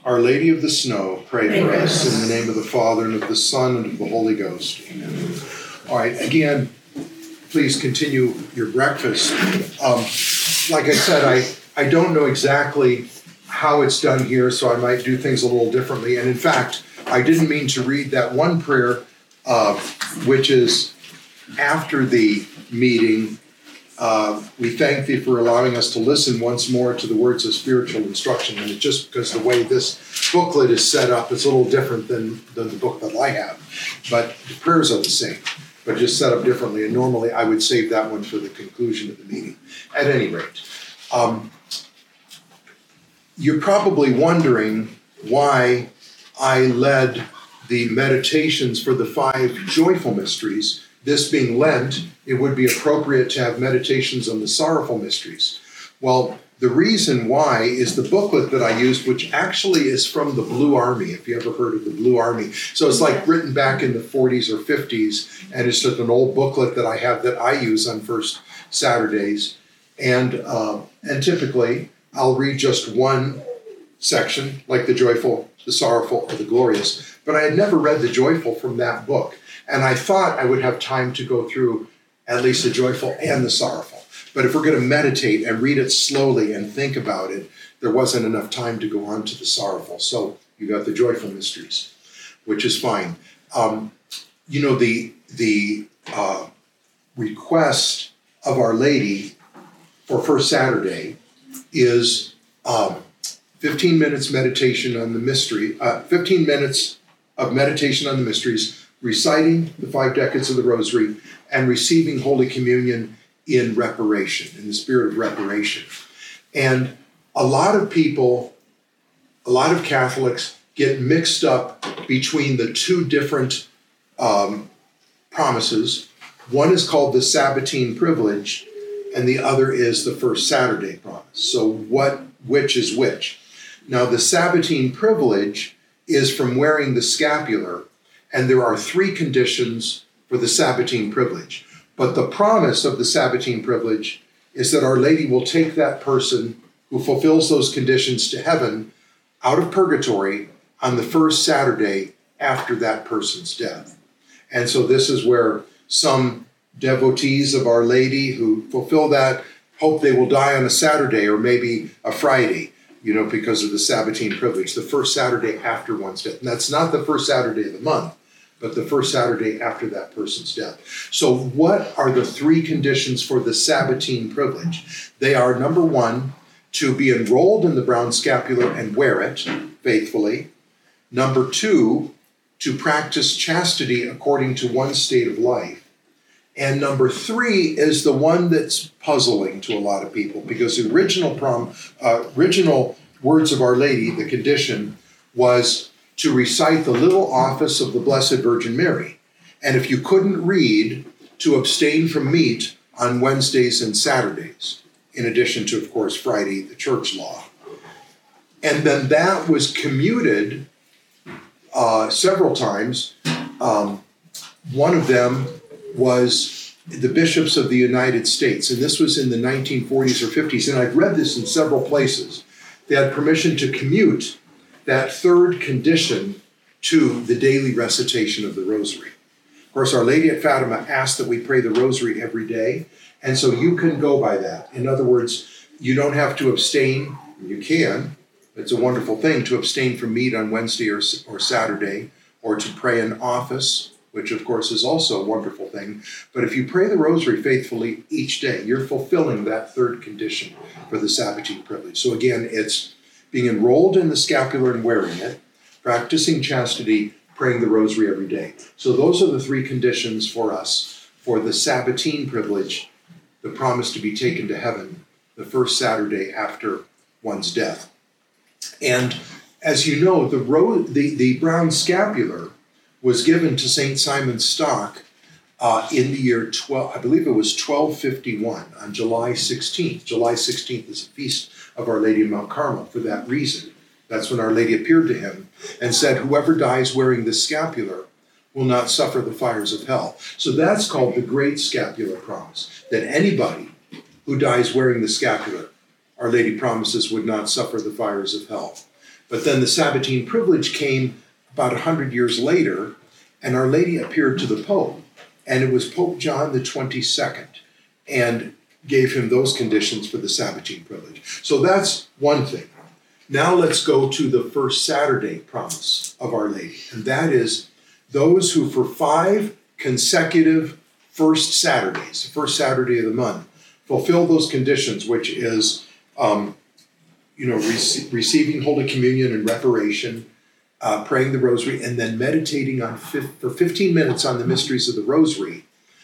Our Lady of the Snow, pray for us. In the name of the Father, and of the Son, and of the Holy Ghost. Amen. All right, again, please continue your breakfast. Like I said, I don't know exactly how it's done here, so I might do things a little differently. And in fact, I didn't mean to read that one prayer, which is after the meeting. We thank thee for allowing us to listen once more to the words of spiritual instruction. And it's just because the way this booklet is set up, it's a little different than the book that I have. But the prayers are the same, but just set up differently. And normally I would save that one for the conclusion of the meeting. At any rate, you're probably wondering why I led the meditations for the 5 joyful mysteries. This being Lent, it would be appropriate to have meditations on the sorrowful mysteries. Well, the reason why is the booklet that I used, which actually is from the Blue Army, if you ever heard of the Blue Army. So it's like written back in the 40s or 50s, and it's just an old booklet that I have that I use on first Saturdays. And typically, I'll read just one section, like the joyful, the sorrowful, or the glorious. But I had never read the joyful from that book. And I thought I would have time to go through at least the joyful and the sorrowful. But if we're going to meditate and read it slowly and think about it, there wasn't enough time to go on to the sorrowful. So you got the joyful mysteries, which is fine. The request of Our Lady for First Saturday is 15 minutes meditation on the mystery, 15 minutes of meditation on the mysteries, reciting the 5 decades of the Rosary, and receiving Holy Communion in reparation, in the spirit of reparation. And a lot of people, a lot of Catholics get mixed up between the 2 different promises. One is called the Sabbatine privilege, and the other is the First Saturday promise. So which is which? Now, the Sabbatine privilege is from wearing the scapular, and there are 3 conditions for the Sabbatine privilege. But the promise of the Sabbatine privilege is that Our Lady will take that person who fulfills those conditions to heaven out of purgatory on the first Saturday after that person's death. And so this is where some devotees of Our Lady who fulfill that hope they will die on a Saturday or maybe a Friday, because of the Sabbatine privilege, the first Saturday after one's death. And that's not the first Saturday of the month, but the first Saturday after that person's death. So what are the 3 conditions for the Sabbatine privilege? They are, number 1, to be enrolled in the brown scapular and wear it faithfully. Number 2, to practice chastity according to one's state of life. And number 3 is the one that's puzzling to a lot of people, because the original words of Our Lady, the condition, was to recite the little office of the Blessed Virgin Mary. And if you couldn't read, to abstain from meat on Wednesdays and Saturdays, in addition to, of course, Friday, the church law. And then that was commuted several times. One of them was the bishops of the United States, and this was in the 1940s or 50s, and I've read this in several places. They had permission to commute that 3rd condition to the daily recitation of the Rosary. Of course, Our Lady at Fatima asked that we pray the Rosary every day, and so you can go by that. In other words, you don't have to abstain. You can. It's a wonderful thing to abstain from meat on Wednesday or Saturday, or to pray in office, which of course is also a wonderful thing. But if you pray the Rosary faithfully each day, you're fulfilling that 3rd condition for the Sabbatine privilege. So again, it's being enrolled in the scapular and wearing it, practicing chastity, praying the Rosary every day. So those are the 3 conditions for us for the Sabbatine privilege, the promise to be taken to heaven the first Saturday after one's death. And as you know, the brown scapular was given to St. Simon Stock in the year 1251, on July 16th. July 16th is a feast of Our Lady of Mount Carmel for that reason. That's when Our Lady appeared to him and said, whoever dies wearing the scapular will not suffer the fires of hell. So that's called the Great Scapular Promise, that anybody who dies wearing the scapular, Our Lady promises, would not suffer the fires of hell. But then the Sabbatine privilege came about 100 years later, and Our Lady appeared to the Pope, and it was Pope John the 22nd, and gave him those conditions for the Sabbatine privilege. So that's one thing. Now let's go to the first Saturday promise of Our Lady, and that is those who for 5 consecutive first Saturdays, the first Saturday of the month, fulfill those conditions, which is, receiving Holy Communion and reparation, praying the Rosary, and then meditating for 15 minutes on the mysteries of the Rosary,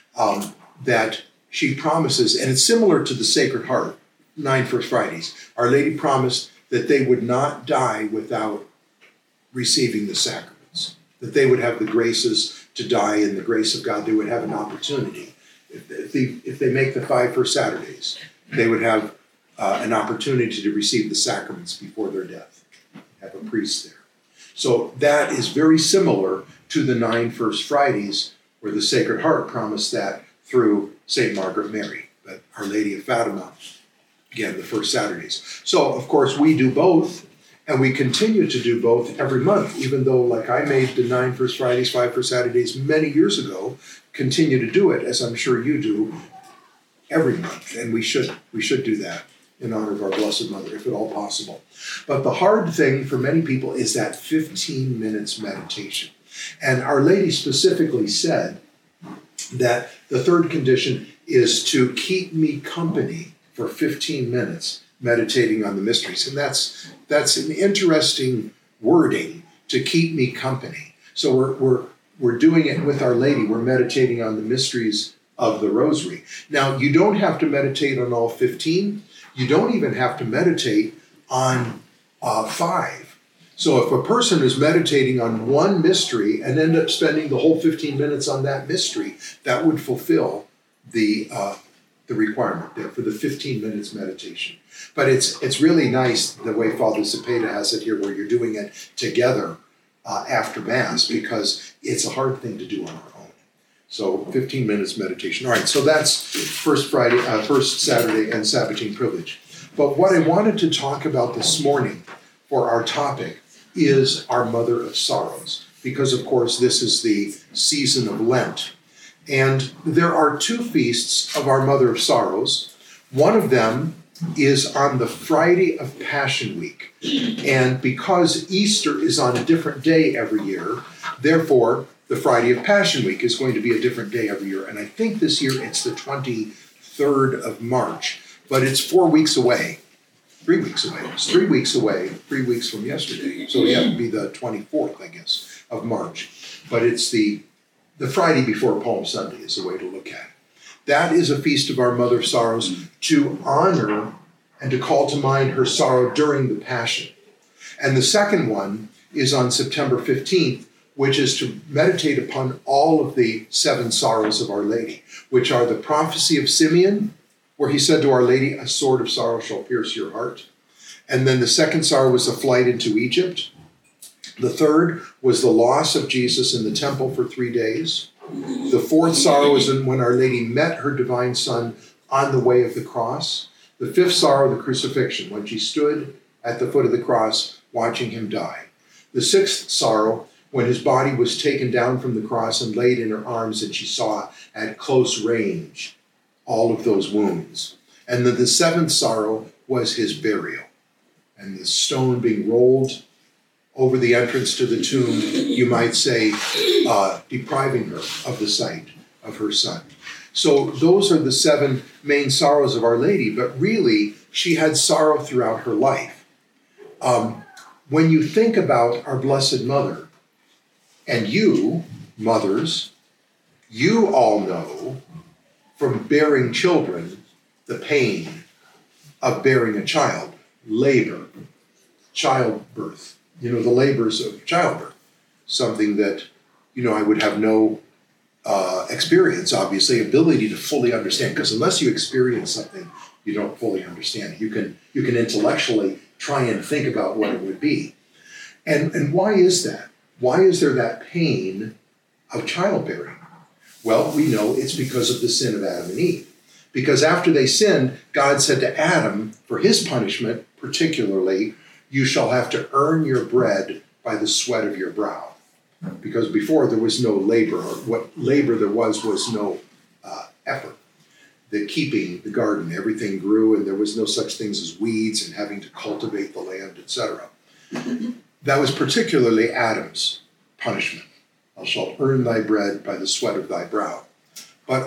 that she promises, and it's similar to the Sacred Heart, 9 First Fridays. Our Lady promised that they would not die without receiving the sacraments, that they would have the graces to die in the grace of God. They would have an opportunity. If they make the 5 First Saturdays, they would have an opportunity to receive the sacraments before their death, have a priest there. So that is very similar to the 9 First Fridays, where the Sacred Heart promised that through St. Margaret Mary, but Our Lady of Fatima, again, the first Saturdays. So, of course, we do both, and we continue to do both every month, even though, like I made the 9 First Fridays, 5 First Saturdays many years ago, continue to do it, as I'm sure you do, every month, and we should do that in honor of our Blessed Mother, if at all possible. But the hard thing for many people is that 15 minutes meditation. And Our Lady specifically said that the third condition is to keep me company for 15 minutes meditating on the mysteries. And that's an interesting wording, to keep me company. So we're doing it with Our Lady. We're meditating on the mysteries of the Rosary. Now, you don't have to meditate on all 15. You don't even have to meditate on 5. So if a person is meditating on one mystery and end up spending the whole 15 minutes on that mystery, that would fulfill the requirement there for the 15 minutes meditation. But it's really nice the way Father Cepeda has it here, where you're doing it together after Mass, because it's a hard thing to do on our own. So 15 minutes meditation. All right, so that's first Saturday and Sabbatine privilege. But what I wanted to talk about this morning for our topic is our Mother of Sorrows, because of course this is the season of Lent. And there are 2 feasts of our Mother of Sorrows. One of them is on the Friday of Passion Week. And because Easter is on a different day every year, therefore the Friday of Passion Week is going to be a different day every year. And I think this year it's the 23rd of March, but it's 4 weeks away. 3 weeks away. It's 3 weeks away, 3 weeks from yesterday. So yeah, it would be the 24th, I guess, of March. But it's the Friday before Palm Sunday is the way to look at it. That is a feast of our Mother of Sorrows to honor and to call to mind her sorrow during the Passion. And the second one is on September 15th, which is to meditate upon all of the 7 sorrows of Our Lady, which are the prophecy of Simeon, where he said to Our Lady, "A sword of sorrow shall pierce your heart." And then the second sorrow was the flight into Egypt. The third was the loss of Jesus in the temple for 3 days. The fourth sorrow is when Our Lady met her divine Son on the way of the cross. The fifth sorrow, the crucifixion, when she stood at the foot of the cross watching him die. The sixth sorrow, when his body was taken down from the cross and laid in her arms, and she saw at close range all of those wounds. And then the seventh sorrow was his burial, and the stone being rolled over the entrance to the tomb, you might say, depriving her of the sight of her Son. So those are the 7 main sorrows of Our Lady, but really, she had sorrow throughout her life. When you think about our Blessed Mother, and you, mothers, you all know from bearing children the pain of bearing a child, labor, childbirth, the labors of childbirth, something that, I would have no experience, obviously, ability to fully understand, because unless you experience something, you don't fully understand it. You can intellectually try and think about what it would be. And why is that? Why is there that pain of childbearing? Well, we know it's because of the sin of Adam and Eve. Because after they sinned, God said to Adam, for his punishment particularly, you shall have to earn your bread by the sweat of your brow. Because before there was no labor, or what labor there was no effort. The keeping the garden, everything grew, and there was no such things as weeds and having to cultivate the land, etc. That was particularly Adam's punishment. Thou shalt earn thy bread by the sweat of thy brow. But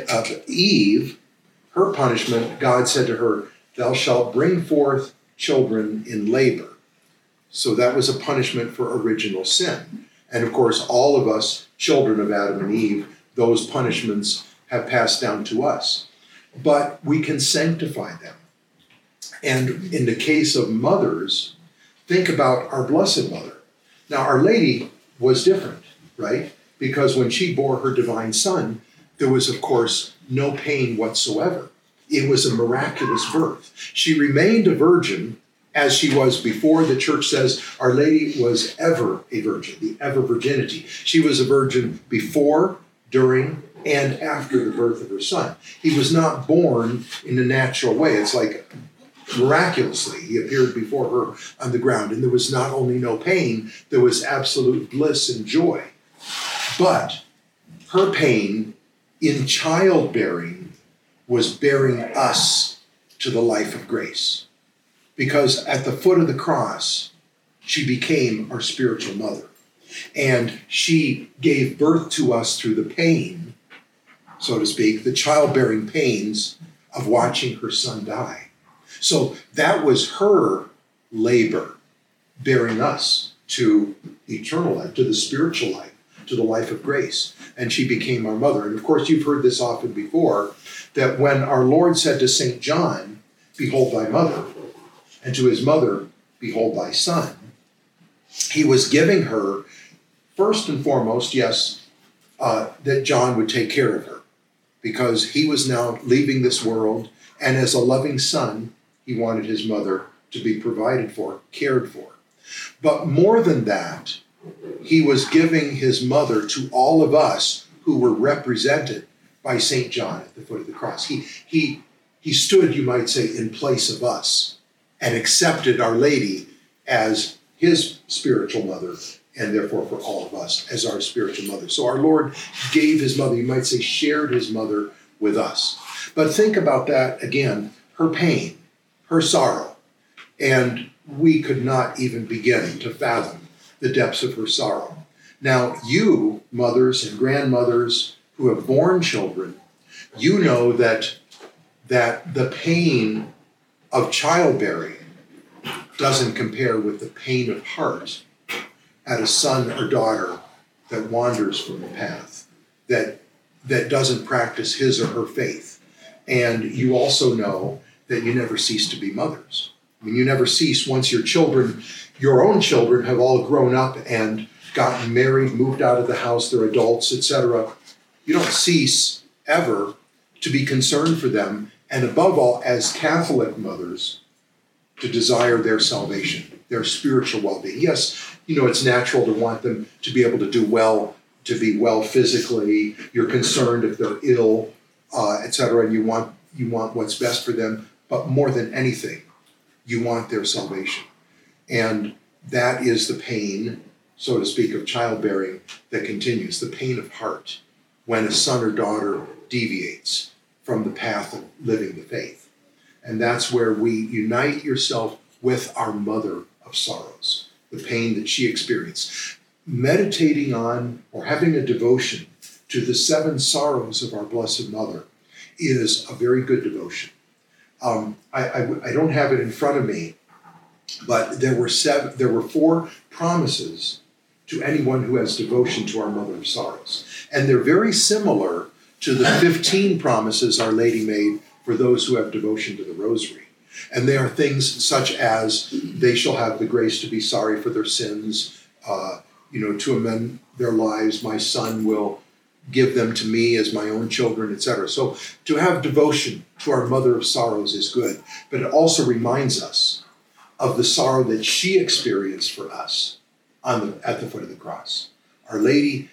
Eve, her punishment, God said to her, thou shalt bring forth children in labor. So that was a punishment for original sin. And of course, all of us, children of Adam and Eve, those punishments have passed down to us. But we can sanctify them. And in the case of mothers, think about our Blessed Mother. Now, Our Lady was different, right? Because when she bore her divine Son, there was, of course, no pain whatsoever. It was a miraculous birth. She remained a virgin as she was before. The church says Our Lady was ever a virgin, the ever virginity. She was a virgin before, during, and after the birth of her Son. He was not born in a natural way. It's like miraculously he appeared before her on the ground. And there was not only no pain, there was absolute bliss and joy. But her pain in childbearing was bearing us to the life of grace. Because at the foot of the cross, she became our spiritual mother. And she gave birth to us through the pain, so to speak, the childbearing pains of watching her Son die. So that was her labor, bearing us to eternal life, to the spiritual life, to the life of grace. And she became our mother. And of course, you've heard this often before, that when our Lord said to St. John, behold thy mother, and to his mother, behold thy son, he was giving her, first and foremost, that John would take care of her, because he was now leaving this world, and as a loving son, he wanted his mother to be provided for, cared for. But more than that, he was giving his mother to all of us who were represented by St. John at the foot of the cross. He stood, you might say, in place of us and accepted Our Lady as his spiritual mother, and therefore for all of us as our spiritual mother. So our Lord gave his mother, you might say, shared his mother with us. But think about that again, her pain, her sorrow, and we could not even begin to fathom the depths of her sorrow. Now, you, mothers and grandmothers who have borne children, you know that the pain of childbearing doesn't compare with the pain of heart at a son or daughter that wanders from the path, that doesn't practice his or her faith. And you also know that you never cease to be mothers. I mean, you never cease once your own children have all grown up and gotten married, moved out of the house, they're adults, etc. You don't cease ever to be concerned for them, and above all, as Catholic mothers, to desire their salvation, their spiritual well-being. Yes, it's natural to want them to be able to do well, to be well physically. You're concerned if they're ill, etc., and you want what's best for them. But more than anything, you want their salvation. And that is the pain, so to speak, of childbearing that continues, the pain of heart when a son or daughter deviates from the path of living the faith. And that's where we unite yourself with our mother of sorrows, the pain that she experienced. Meditating on or having a devotion to the 7 sorrows of our Blessed Mother is a very good devotion. I don't have it in front of me, but there were 4 promises to anyone who has devotion to our Mother of Sorrows. And they're very similar to the 15 promises Our Lady made for those who have devotion to the Rosary. And they are things such as they shall have the grace to be sorry for their sins, to amend their lives. My son will give them to me as my own children, etc. So to have devotion to our Mother of Sorrows is good, but it also reminds us of the sorrow that she experienced for us at the foot of the cross. Our Lady,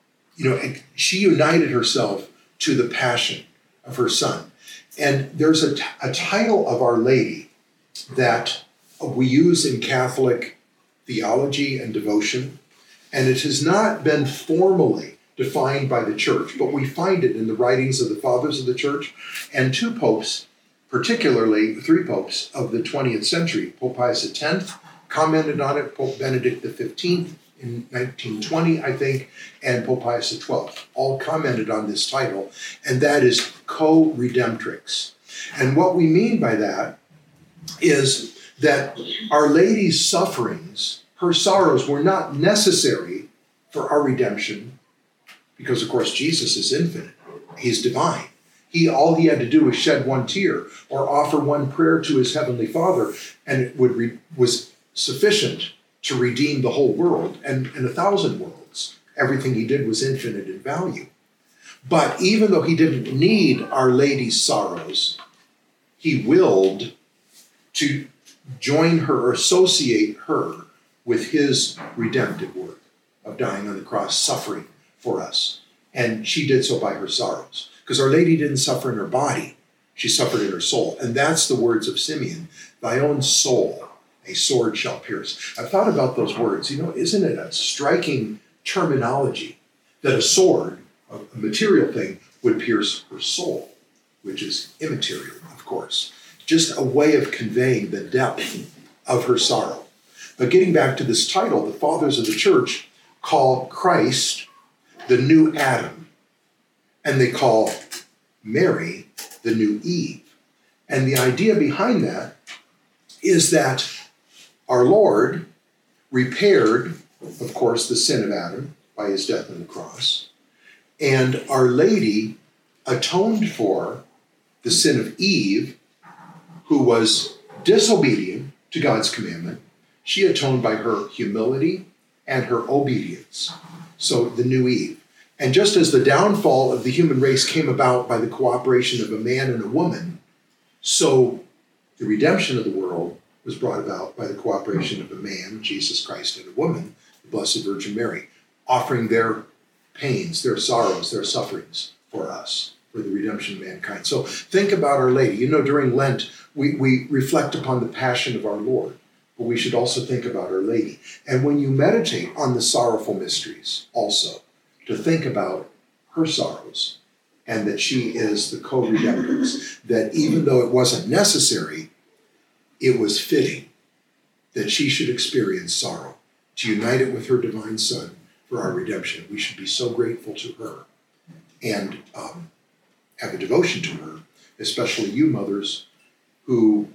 she united herself to the passion of her Son. And there's a title of Our Lady that we use in Catholic theology and devotion, and it has not been formally defined by the church, but we find it in the writings of the fathers of the church and two popes, particularly three popes of the 20th century. Pope Pius X commented on it, Pope Benedict XV in 1920, I think, and Pope Pius XII, all commented on this title, and that is co-redemptrix. And what we mean by that is that Our Lady's sufferings, her sorrows, were not necessary for our redemption, because, of course, Jesus is infinite. He's divine. All he had to do was shed one tear or offer one prayer to his heavenly Father, and it was sufficient to redeem the whole world and 1,000 worlds. Everything he did was infinite in value. But even though he didn't need Our Lady's sorrows, he willed to join her or associate her with his redemptive work of dying on the cross, suffering for us. And she did so by her sorrows. Because Our Lady didn't suffer in her body, she suffered in her soul. And that's the words of Simeon, thy own soul a sword shall pierce. I've thought about those words. Isn't it a striking terminology that a sword, a material thing, would pierce her soul, which is immaterial, of course. Just a way of conveying the depth of her sorrow. But getting back to this title, the fathers of the church call Christ the new Adam, and they call Mary the new Eve. And the idea behind that is that our Lord repaired, of course, the sin of Adam by his death on the cross, and Our Lady atoned for the sin of Eve, who was disobedient to God's commandment. She atoned by her humility and her obedience. So the new Eve. And just as the downfall of the human race came about by the cooperation of a man and a woman, so the redemption of the world was brought about by the cooperation of a man, Jesus Christ, and a woman, the Blessed Virgin Mary, offering their pains, their sorrows, their sufferings for us, for the redemption of mankind. So think about Our Lady. During Lent, we reflect upon the passion of our Lord, but we should also think about Our Lady. And when you meditate on the sorrowful mysteries also, to think about her sorrows, and that she is the co-redemptrix, that even though it wasn't necessary, it was fitting that she should experience sorrow, to unite it with her divine Son for our redemption. We should be so grateful to her and have a devotion to her, especially you mothers who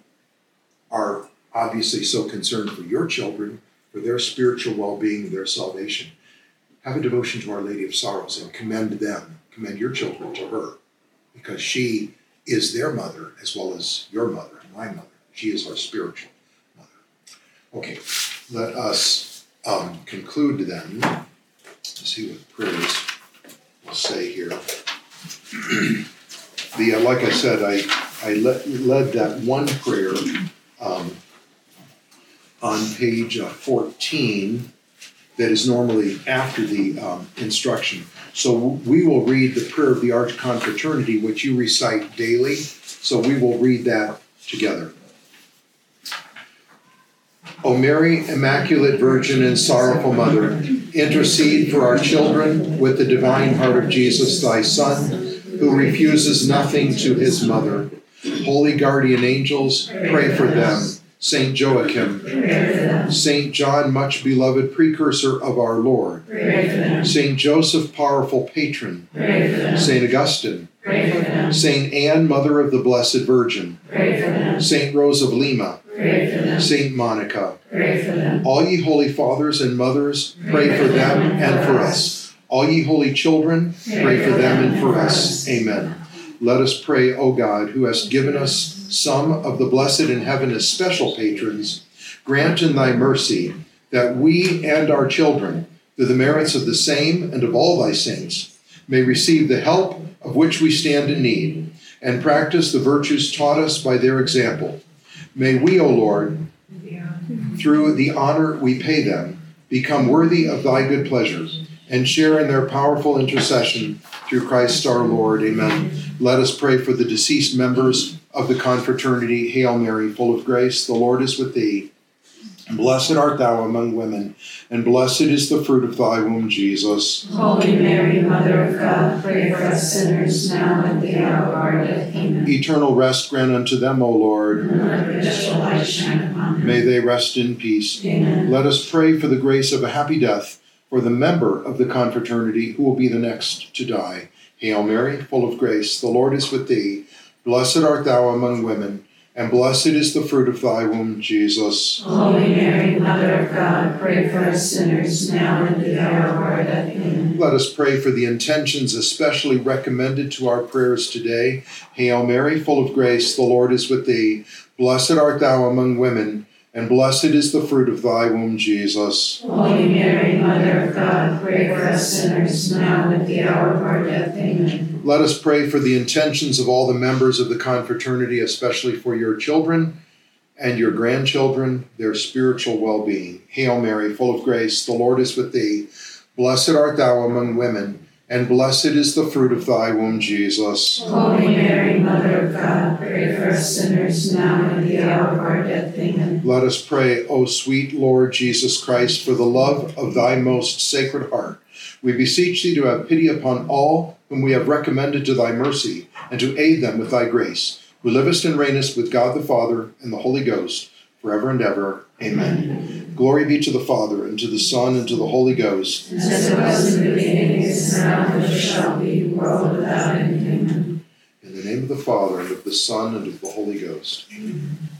are obviously so concerned for your children, for their spiritual well-being, their salvation. Have a devotion to Our Lady of Sorrows and commend your children to her, because she is their mother as well as your mother and my mother. She is our spiritual mother. Okay, let us conclude then. Let's see what prayers will say here. Like I said, I led that one prayer on page 14 that is normally after the instruction. So we will read the prayer of the Arch Confraternity, which you recite daily. So we will read that together. O Mary, Immaculate Virgin and Sorrowful Mother, intercede for our children with the divine heart of Jesus, thy Son, who refuses nothing to his mother. Holy guardian angels, pray for them. Saint Joachim, Saint John, much beloved precursor of our Lord, Saint Joseph, powerful patron, Saint Augustine, Saint Anne, mother of the Blessed Virgin, Saint Rose of Lima, Saint Monica, all ye holy fathers and mothers, pray for them and for us. All ye holy children, pray for them and for us. Amen. Let us pray, O God, who hast given us some of the blessed in heaven as special patrons, grant in thy mercy that we and our children, through the merits of the same and of all thy saints, may receive the help of which we stand in need, and practice the virtues taught us by their example. May we, O Lord, through the honor we pay them, become worthy of thy good pleasure, and share in their powerful intercession through Christ our Lord. Amen. Let us pray for the deceased members of the confraternity, Hail Mary, full of grace, the Lord is with thee. Blessed art thou among women, and blessed is the fruit of thy womb, Jesus. Holy Mary, Mother of God, pray for us sinners now and at the hour of our death. Amen. Eternal rest grant unto them, O Lord. And let perpetual light shine upon them. May they rest in peace. Amen. Let us pray for the grace of a happy death for the member of the confraternity who will be the next to die. Hail Mary, full of grace, the Lord is with thee. Blessed art thou among women, and blessed is the fruit of thy womb, Jesus. Holy Mary, Mother of God, pray for us sinners now and at the hour of our death. Amen. Let us pray for the intentions especially recommended to our prayers today. Hail Mary, full of grace, the Lord is with thee. Blessed art thou among women, and blessed is the fruit of thy womb, Jesus. Holy Mary, Mother of God, pray for us sinners now and at the hour of our death. Amen. Let us pray for the intentions of all the members of the confraternity, especially for your children and your grandchildren, their spiritual well-being. Hail Mary, full of grace, the Lord is with thee. Blessed art thou among women, and blessed is the fruit of thy womb, Jesus. Holy Mary, Mother of God, pray for us sinners now and at the hour of our death. Amen. Let us pray, O sweet Lord Jesus Christ, for the love of thy most sacred heart. We beseech thee to have pity upon all whom we have recommended to thy mercy, and to aid them with thy grace, who livest and reignest with God the Father and the Holy Ghost, forever and ever. Amen. Glory be to the Father, and to the Son, and to the Holy Ghost. As it was in the beginning, is now, and ever shall be, world without end. Amen. In the name of the Father, and of the Son, and of the Holy Ghost. Amen.